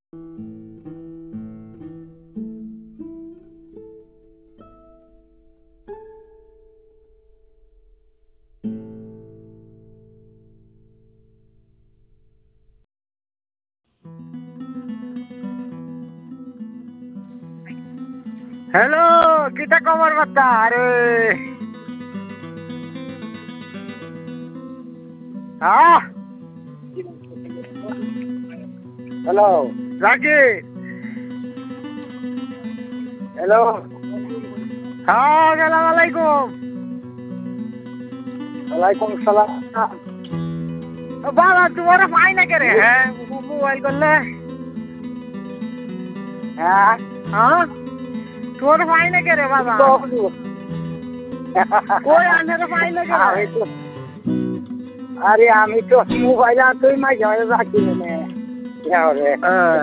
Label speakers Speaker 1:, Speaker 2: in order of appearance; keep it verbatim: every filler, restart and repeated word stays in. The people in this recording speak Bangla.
Speaker 1: হ্যালো, কিটা খবর বার্তা? আরে হ্যাঁ,
Speaker 2: হ্যালো
Speaker 1: রাকি।
Speaker 2: হ্যালো
Speaker 1: হ্যাঁ, সালাম আলাইকুম।
Speaker 2: ওয়ালাইকুম সালাম।
Speaker 1: ও বাবা, তোমার পাই না কে রে? হ্যাঁ, মোবাইল করলে
Speaker 2: হ্যাঁ
Speaker 1: হ্যাঁ, তোমার পাই না কে রে বাবা? কই আনের পাই না কে
Speaker 2: আমি
Speaker 1: রে?
Speaker 2: তো আরে আমি তো মোবাইল আর তুই মাঝে মাঝে রাখি না
Speaker 1: হ্যাঁ।